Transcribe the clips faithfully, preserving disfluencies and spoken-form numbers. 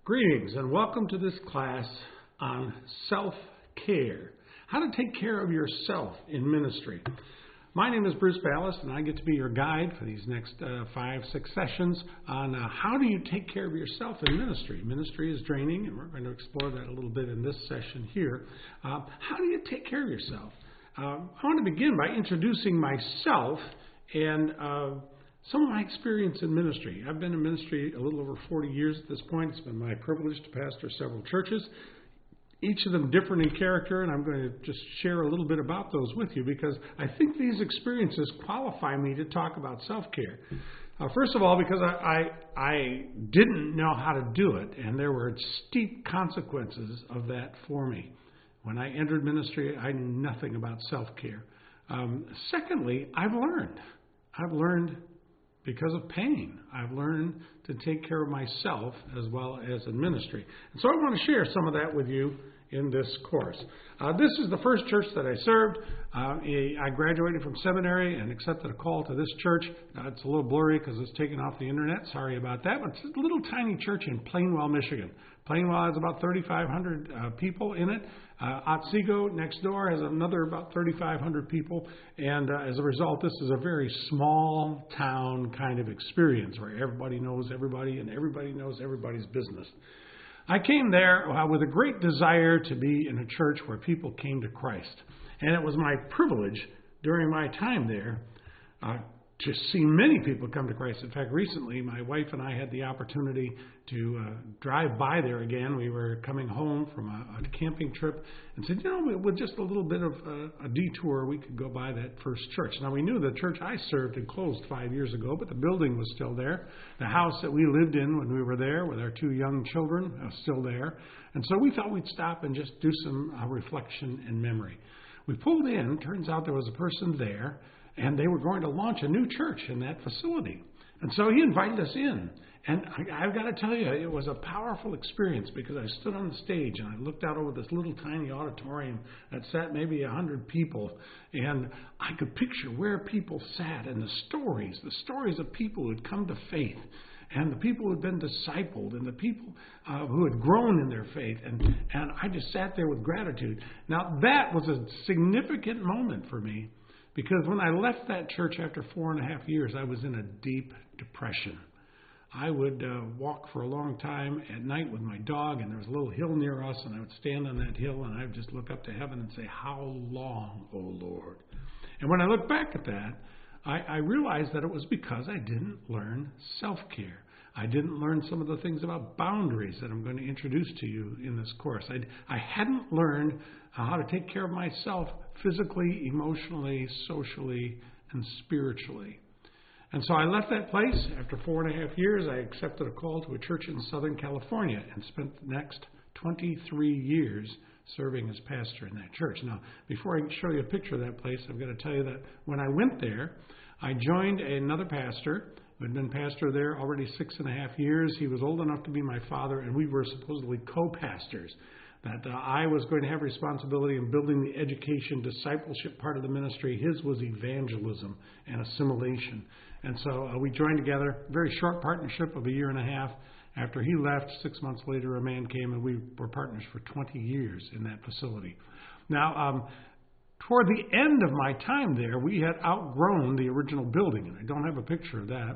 Greetings and welcome to this class on self-care. How to take care of yourself in ministry. My name is Bruce Ballast and I get to be your guide for these next uh, five, six sessions on uh, how do you take care of yourself in ministry. Ministry is draining and we're going to explore that a little bit in this session here. Uh, how do you take care of yourself? Uh, I want to begin by introducing myself and uh, some of my experience in ministry. I've been in ministry a little over forty years at this point. It's been my privilege to pastor several churches, each of them different in character, and I'm going to just share a little bit about those with you because I think these experiences qualify me to talk about self-care. Uh, first of all, because I, I, I didn't know how to do it, and there were steep consequences of that for me. When I entered ministry, I knew nothing about self-care. Um, secondly, I've learned. I've learned because of pain. I've learned to take care of myself as well as in ministry. And so I want to share some of that with you in this course. Uh, this is the first church that I served. Uh, I graduated from seminary and accepted a call to this church. Uh, it's a little blurry because it's taken off the internet. Sorry about that. But it's a little tiny church in Plainwell, Michigan. Plainwell has about thirty-five hundred uh, people in it. Uh, Otsego next door has another about thirty-five hundred people. And uh, as a result, this is a very small town kind of experience where everybody knows everybody and everybody knows everybody's business. I came there uh, with a great desire to be in a church where people came to Christ. And it was my privilege during my time there uh, to see many people come to Christ. In fact, recently, my wife and I had the opportunity to uh, drive by there again. We were coming home from a, a camping trip and said, you know, with just a little bit of uh, a detour, we could go by that first church. Now, we knew the church I served had closed five years ago, but the building was still there. The house that we lived in when we were there with our two young children was still there. And so we thought we'd stop and just do some uh, reflection and memory. We pulled in. Turns out there was a person there, and they were going to launch a new church in that facility. And so he invited us in. And I, I've got to tell you, it was a powerful experience because I stood on the stage and I looked out over this little tiny auditorium that sat maybe a hundred people. And I could picture where people sat and the stories, the stories of people who had come to faith and the people who had been discipled and the people uh, who had grown in their faith. And, and I just sat there with gratitude. Now, that was a significant moment for me. Because when I left that church after four and a half years, I was in a deep depression. I would uh, walk for a long time at night with my dog, and there was a little hill near us, and I would stand on that hill, and I would just look up to heaven and say, how long, O Lord? And when I look back at that, I, I realized that it was because I didn't learn self-care. I didn't learn some of the things about boundaries that I'm going to introduce to you in this course. I, I hadn't learned how to take care of myself physically, emotionally, socially, and spiritually. And so I left that place. After four and a half years, I accepted a call to a church in Southern California and spent the next twenty-three years serving as pastor in that church. Now, before I show you a picture of that place, I've got to tell you that when I went there, I joined another pastor who had been pastor there already six and a half years. He was old enough to be my father, and we were supposedly co-pastors. That uh, I was going to have responsibility in building the education, discipleship part of the ministry. His was evangelism and assimilation. And so uh, we joined together, very short partnership of a year and a half. After he left, six months later, a man came, and we were partners for twenty years in that facility. Now, um, toward the end of my time there, we had outgrown the original building, and I don't have a picture of that.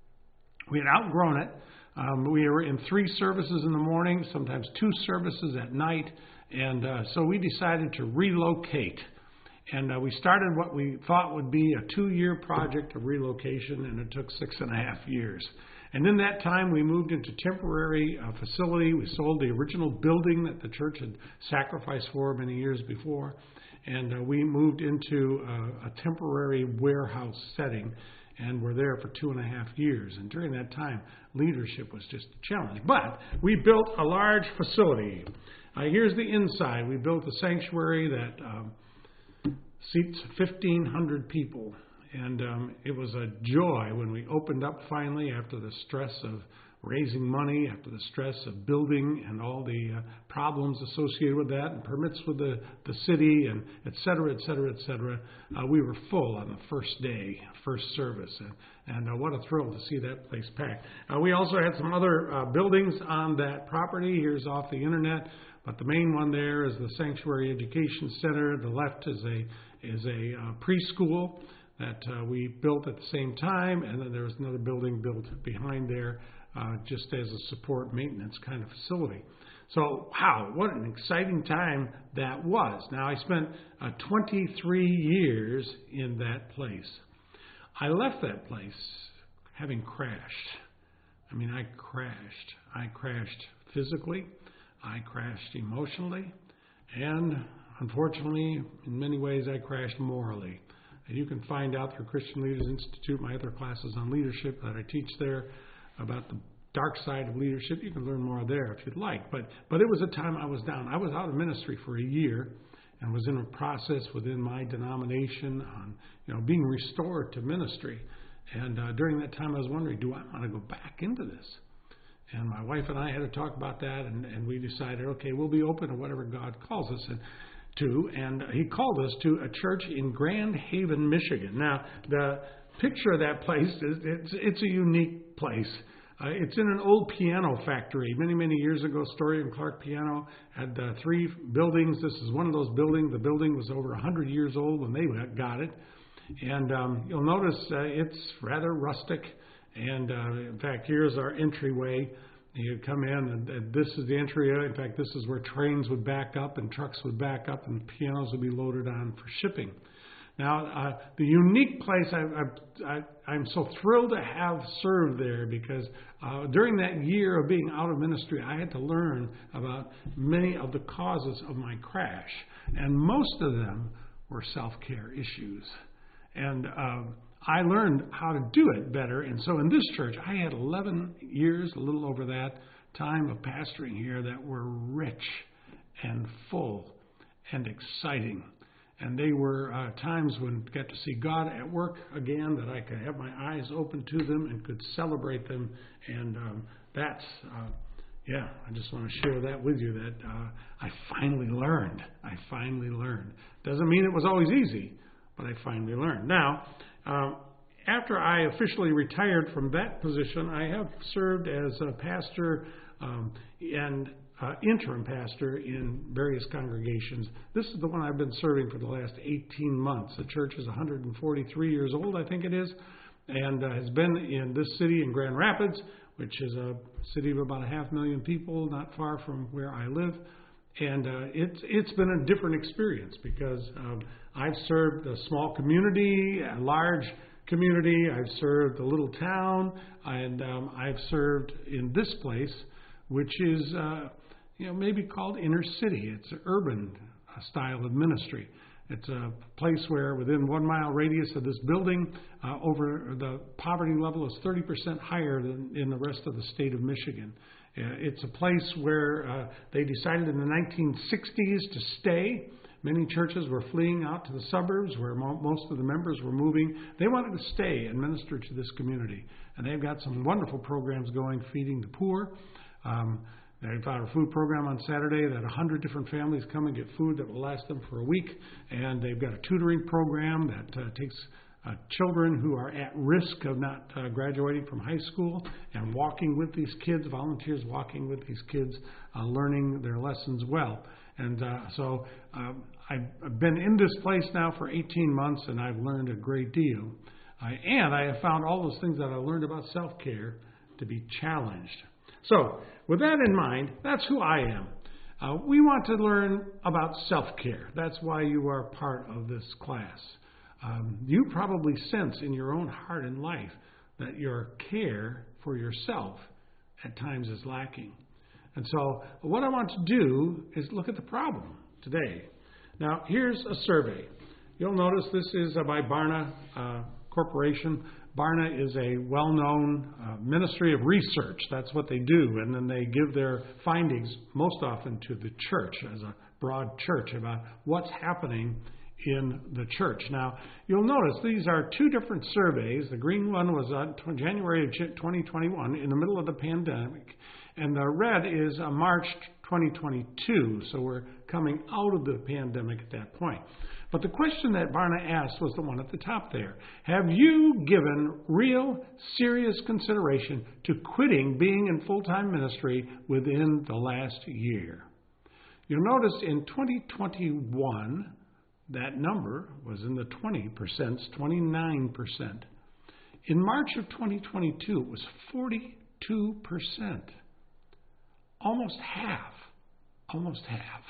We had outgrown it. Um, we were in three services in the morning, sometimes two services at night, and uh, so we decided to relocate. And uh, we started what we thought would be a two-year project of relocation, and it took six and a half years. And in that time, we moved into temporary uh, facility. We sold the original building that the church had sacrificed for many years before, and uh, we moved into uh, a temporary warehouse setting. And we're there for two and a half years. And during that time, leadership was just a challenge. But we built a large facility. Uh, here's the inside. We built a sanctuary that um, seats fifteen hundred people. And um, it was a joy when we opened up finally after the stress of raising money after the stress of building and all the uh, problems associated with that, and permits with the, the city, and et cetera, et cetera, et cetera. Uh, we were full on the first day, first service, and, and uh, what a thrill to see that place packed. Uh, we also had some other uh, buildings on that property. Here's off the internet, but the main one there is the Sanctuary Education Center. The left is a is a uh, preschool that uh, we built at the same time, and then there was another building built behind there uh, just as a support maintenance kind of facility. So, wow, what an exciting time that was. Now, I spent uh, twenty-three years in that place. I left that place having crashed. I mean, I crashed. I crashed physically. I crashed emotionally. And unfortunately, in many ways, I crashed morally. And you can find out through Christian Leaders Institute, my other classes on leadership that I teach there about the dark side of leadership. You can learn more there if you'd like. But but it was a time I was down. I was out of ministry for a year and was in a process within my denomination on, you know, being restored to ministry. And uh, during that time, I was wondering, do I want to go back into this? And my wife and I had to talk about that, and, and we decided, okay, we'll be open to whatever God calls us in. To, and he called us to a church in Grand Haven, Michigan. Now, the picture of that place is it's, it's a unique place. Uh, it's in an old piano factory. Many, many years ago, Story and Clark Piano had uh, three buildings. This is one of those buildings. The building was over one hundred years old when they got it. And um, you'll notice uh, it's rather rustic. And, uh, in fact, here's our entryway. You come in, and, and this is the entry. In fact, this is where trains would back up and trucks would back up and pianos would be loaded on for shipping. Now, uh, the unique place, I, I, I, I'm so thrilled to have served there because uh, during that year of being out of ministry, I had to learn about many of the causes of my crash. And most of them were self-care issues. And uh, I learned how to do it better. And so in this church, I had eleven years, a little over that, time of pastoring here that were rich and full and exciting. And they were uh, times when I got to see God at work again, that I could have my eyes open to them and could celebrate them. And um, that's, uh, yeah, I just want to share that with you, that uh, I finally learned. I finally learned. Doesn't mean it was always easy, but I finally learned. Now, um, after I officially retired from that position, I have served as a pastor um, and uh, interim pastor in various congregations. This is the one I've been serving for the last eighteen months. The church is one hundred forty-three years old, I think it is, and uh, has been in this city in Grand Rapids, which is a city of about a half million people, not far from where I live. And uh, it's it's been a different experience because um, I've served a small community, a large community. I've served a little town, and um, I've served in this place, which is uh, you know maybe called inner city. It's an urban uh, style of ministry. It's a place where within one mile radius of this building, uh, over the poverty level is thirty percent higher than in the rest of the state of Michigan. Uh, it's a place where uh, they decided in the nineteen sixties to stay. Many churches were fleeing out to the suburbs where mo- most of the members were moving. They wanted to stay and minister to this community. And they've got some wonderful programs going, feeding the poor. Um, they've got a food program on Saturday that one hundred different families come and get food that will last them for a week. And they've got a tutoring program that uh, takes Uh, children who are at risk of not uh, graduating from high school and walking with these kids, volunteers walking with these kids, uh, learning their lessons well. And uh, so um, I've, I've been in this place now for eighteen months, and I've learned a great deal. Uh, and I have found all those things that I learned about self-care to be challenged. So with that in mind, that's who I am. Uh, we want to learn about self-care. That's why you are part of this class. Um, you probably sense in your own heart and life that your care for yourself at times is lacking. And so what I want to do is look at the problem today. Now, here's a survey. You'll notice this is uh, by Barna uh, Corporation. Barna is a well-known uh, ministry of research. That's what they do. And then they give their findings most often to the church as a broad church about what's happening in the church. Now, you'll notice these are two different surveys. The green one was on January of twenty twenty-one, in the middle of the pandemic, and the red is uh, March twenty twenty-two, so we're coming out of the pandemic at that point. But the question that Barna asked was the one at the top there. Have you given real, serious consideration to quitting being in full-time ministry within the last year? You'll notice in twenty twenty-one, that number was in the twenty percent, twenty-nine percent. In March of twenty twenty-two, it was forty-two percent. Almost half. Almost half.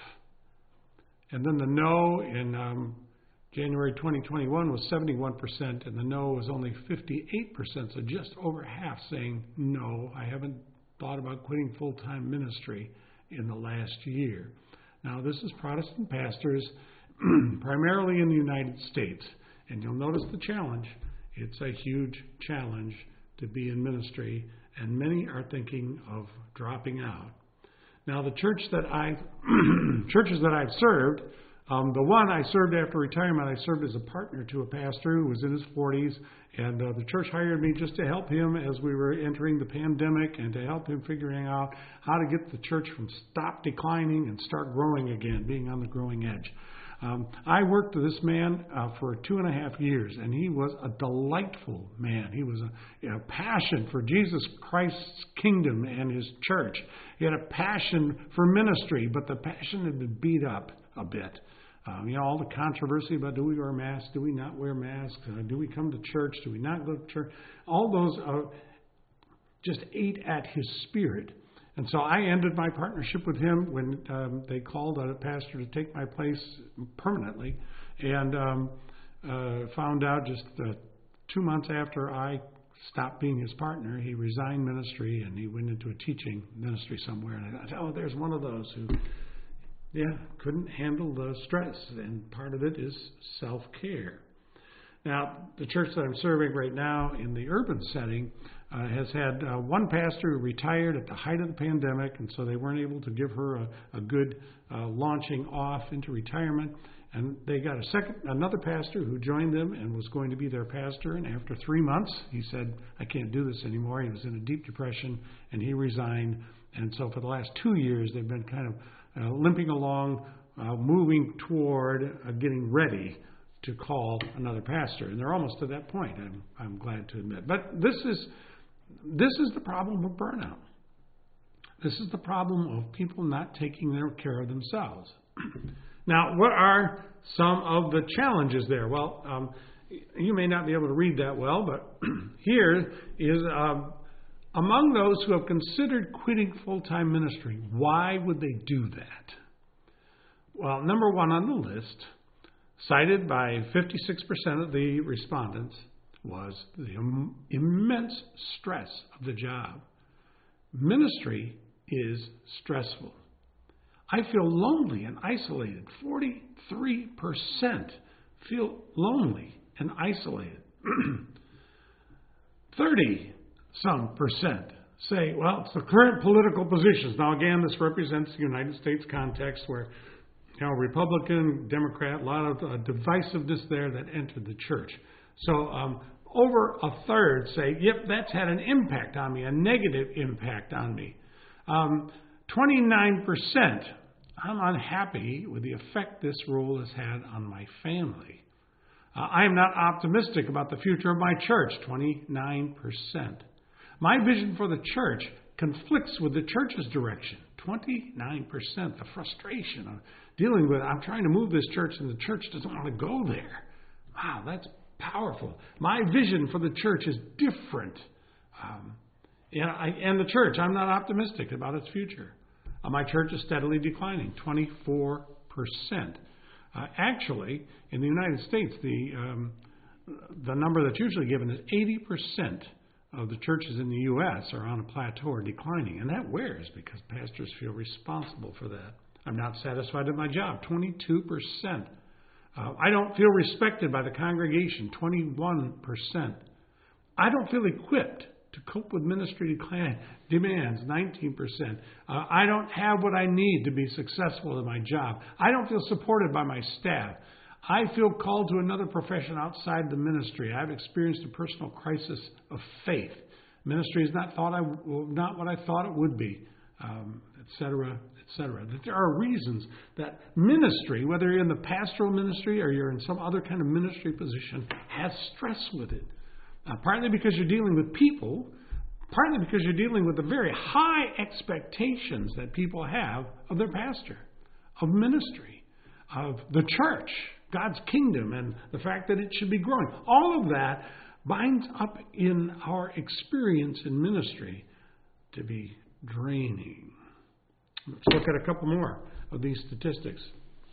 And then the no in um, January twenty twenty-one was seventy-one percent, and the no was only fifty-eight percent, so just over half saying, no, I haven't thought about quitting full-time ministry in the last year. Now, this is Protestant pastors, primarily in the United States, and you'll notice the challenge. It's a huge challenge to be in ministry, and many are thinking of dropping out. Now, the church that I, churches that I've served, um, the one I served after retirement, I served as a partner to a pastor who was in his forties, and uh, the church hired me just to help him as we were entering the pandemic and to help him figuring out how to get the church from stop declining and start growing again, being on the growing edge. Um, I worked with this man uh, for two and a half years, and he was a delightful man. He was a, a passion for Jesus Christ's kingdom and his church. He had a passion for ministry, but the passion had been beat up a bit. Um, you know, all the controversy about do we wear masks, do we not wear masks, uh, do we come to church, do we not go to church, all those uh, just ate at his spirit. And so I ended my partnership with him when um, they called a pastor to take my place permanently, and um, uh, found out just uh, two months after I stopped being his partner, he resigned ministry and he went into a teaching ministry somewhere. And I thought, oh, there's one of those who, yeah, couldn't handle the stress, and part of it is self-care. Now, the church that I'm serving right now in the urban setting uh, has had uh, one pastor who retired at the height of the pandemic, and so they weren't able to give her a, a good uh, launching off into retirement. And they got a second, another pastor who joined them and was going to be their pastor. And after three months, he said, I can't do this anymore. He was in a deep depression, and he resigned. And so for the last two years, they've been kind of uh, limping along, uh, moving toward uh, getting ready to call another pastor. And they're almost to that point, I'm, I'm glad to admit. But this is, this is the problem of burnout. This is the problem of people not taking their care of themselves. Now, what are some of the challenges there? Well, um, you may not be able to read that well, but here is um, among those who have considered quitting full-time ministry, why would they do that? Well, number one on the list, cited by fifty-six percent of the respondents, was the im- immense stress of the job. Ministry is stressful. I feel lonely and isolated. forty-three percent feel lonely and isolated. thirty some percent say, well, it's the current political positions. Now, again, this represents the United States context where, you know, Republican, Democrat, a lot of uh, divisiveness there that entered the church. So um, over a third say, yep, that's had an impact on me, a negative impact on me. Um, twenty-nine percent, I'm unhappy with the effect this rule has had on my family. Uh, I am not optimistic about the future of my church, twenty-nine percent. My vision for the church conflicts with the church's direction, twenty-nine percent. The frustration of dealing with, I'm trying to move this church and the church doesn't want to go there. Wow, that's powerful. My vision for the church is different. Um, and, I, and the church, I'm not optimistic about its future. Uh, my church is steadily declining, twenty-four percent. Uh, actually, in the United States, the um, the number that's usually given is eighty percent of the churches in the U S are on a plateau or declining. And that wears because pastors feel responsible for that. I'm not satisfied with my job, twenty-two percent. Uh, I don't feel respected by the congregation, twenty-one percent. I don't feel equipped to cope with ministry decline demands, nineteen percent. Uh, I don't have what I need to be successful in my job. I don't feel supported by my staff. I feel called to another profession outside the ministry. I've experienced a personal crisis of faith. Ministry is not thought I, not what I thought it would be, um, et cetera, et cetera. There are reasons that ministry, whether you're in the pastoral ministry or you're in some other kind of ministry position, has stress with it. Uh, partly because you're dealing with people, partly because you're dealing with the very high expectations that people have of their pastor, of ministry, of the church, God's kingdom, and the fact that it should be growing. All of that binds up in our experience in ministry to be draining. Let's look at a couple more of these statistics.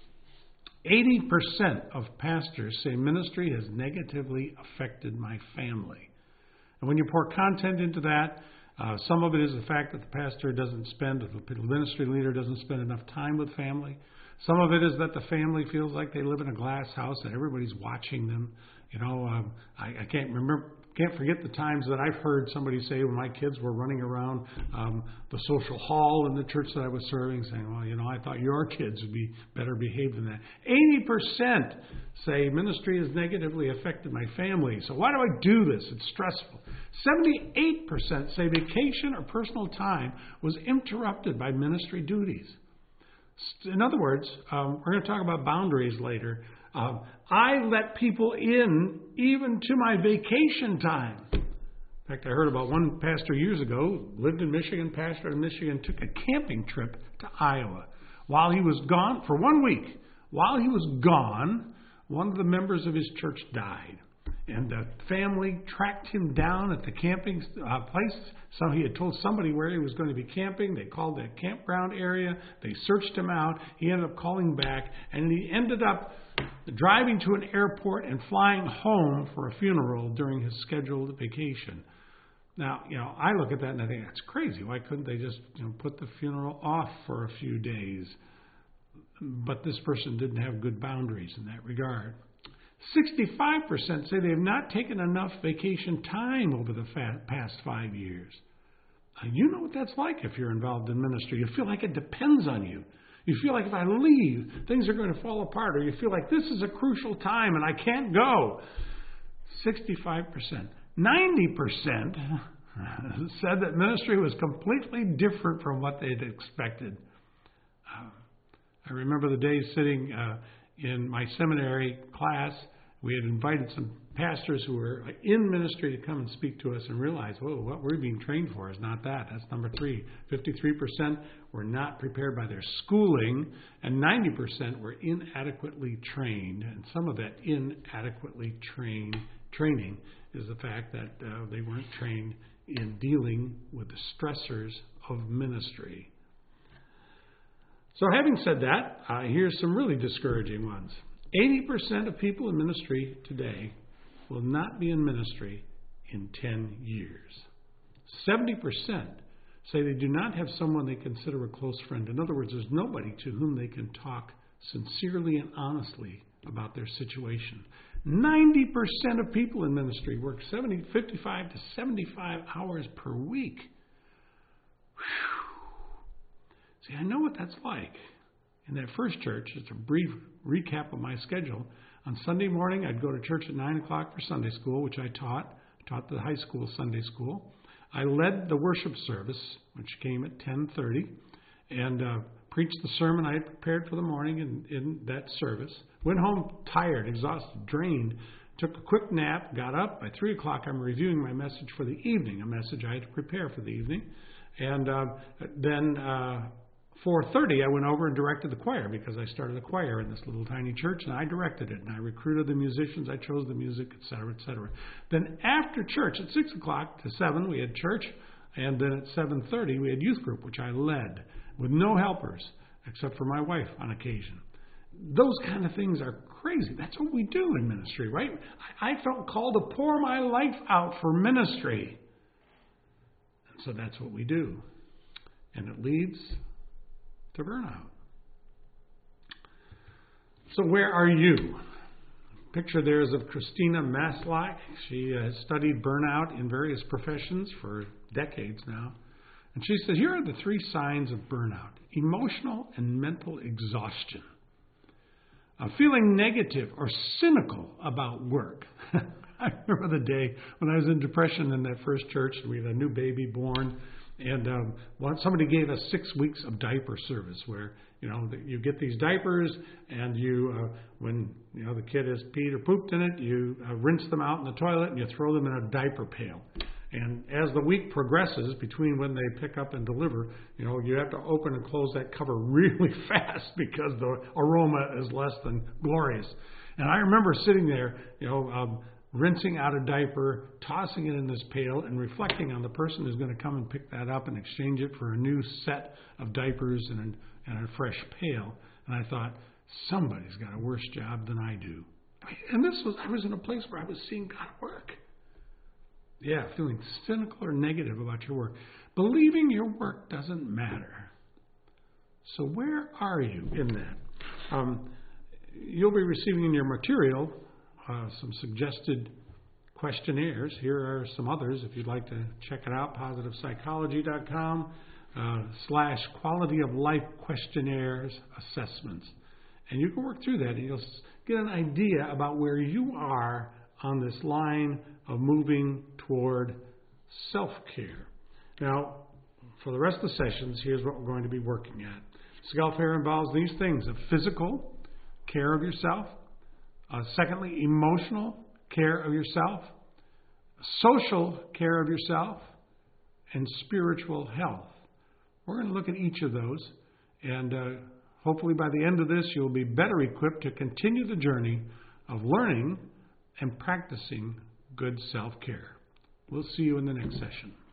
eighty percent of pastors say ministry has negatively affected my family. And when you pour content into that, uh, some of it is the fact that the pastor doesn't spend, the ministry leader doesn't spend enough time with family. Some of it is that the family feels like they live in a glass house and everybody's watching them. You know, um, I, I can't remember, can't forget the times that I've heard somebody say when my kids were running around um, the social hall in the church that I was serving, saying, well, you know, I thought your kids would be better behaved than that. eighty percent say ministry has negatively affected my family. So why do I do this? It's stressful. seventy-eight percent say vacation or personal time was interrupted by ministry duties. In other words, um, we're going to talk about boundaries later. Um, I let people in even to my vacation time. In fact, I heard about one pastor years ago, lived in Michigan, pastored in Michigan, took a camping trip to Iowa. While he was gone, for one week, while he was gone, one of the members of his church died. And the family tracked him down at the camping uh, place. So he had told somebody where he was going to be camping. They called the campground area. They searched him out. He ended up calling back. And he ended up driving to an airport and flying home for a funeral during his scheduled vacation. Now, you know, I look at that and I think, that's crazy. Why couldn't they just, you know, put the funeral off for a few days? But this person didn't have good boundaries in that regard. sixty-five percent say they have not taken enough vacation time over the fa- past five years. Uh, you know what that's like if you're involved in ministry. You feel like it depends on you. You feel like if I leave, things are going to fall apart. Or you feel like this is a crucial time and I can't go. sixty-five percent. ninety percent said that ministry was completely different from what they'd expected. Uh, I remember the days sitting uh, in my seminary class. We had invited some pastors who were in ministry to come and speak to us and realized, whoa, what we're being trained for is not that. That's number three. fifty-three percent were not prepared by their schooling, and ninety percent were inadequately trained. And some of that inadequately trained training is the fact that uh, they weren't trained in dealing with the stressors of ministry. So having said that, uh, here's some really discouraging ones. eighty percent of people in ministry today will not be in ministry in ten years. seventy percent say they do not have someone they consider a close friend. In other words, there's nobody to whom they can talk sincerely and honestly about their situation. ninety percent of people in ministry work seventy, fifty-five to seventy-five hours per week. Whew. See, I know what that's like. In that first church, just a brief recap of my schedule. On Sunday morning, I'd go to church at nine o'clock for Sunday school, which I taught. I taught the high school Sunday school. I led the worship service, which came at ten thirty, and uh, preached the sermon I had prepared for the morning in, in that service. Went home tired, exhausted, drained. Took a quick nap, got up. By three o'clock, I'm reviewing my message for the evening, a message I had to prepare for the evening. And uh, then uh, four thirty, I went over and directed the choir because I started a choir in this little tiny church, and I directed it. And I recruited the musicians, I chose the music, et cetera, et cetera. Then after church, at six o'clock to seven, we had church. And then at seven thirty, we had youth group, which I led with no helpers except for my wife on occasion. Those kind of things are crazy. That's what we do in ministry, right? I felt called to pour my life out for ministry. And so that's what we do. And it leads to burnout. So where are you? Picture there is of Christina Maslach. She has studied burnout in various professions for decades now. And she says, here are the three signs of burnout: emotional and mental exhaustion, Uh, feeling negative or cynical about work. I remember the day when I was in depression in that first church, and we had a new baby born, and um, well, somebody gave us six weeks of diaper service where, you know, you get these diapers, and you, uh, when, you know, the kid has peed or pooped in it, you uh, rinse them out in the toilet, and you throw them in a diaper pail. And as the week progresses, between when they pick up and deliver, you know, you have to open and close that cover really fast because the aroma is less than glorious. And I remember sitting there, you know, um, rinsing out a diaper, tossing it in this pail, and reflecting on the person who's going to come and pick that up and exchange it for a new set of diapers and a, and a fresh pail. And I thought, somebody's got a worse job than I do. And this was, I was in a place where I was seeing God work. Yeah, feeling cynical or negative about your work. Believing your work doesn't matter. So where are you in that? Um, you'll be receiving in your material uh, some suggested questionnaires. Here are some others if you'd like to check it out. positive psychology dot com uh, slash quality of life questionnaires assessments. And you can work through that and you'll get an idea about where you are on this line of moving toward self-care. Now, for the rest of the sessions, here's what we're going to be working at. Self-care involves these things: of physical care of yourself, uh, secondly, emotional care of yourself, social care of yourself, and spiritual health. We're going to look at each of those, and uh, hopefully by the end of this, you'll be better equipped to continue the journey of learning and practicing good self-care. We'll see you in the next session.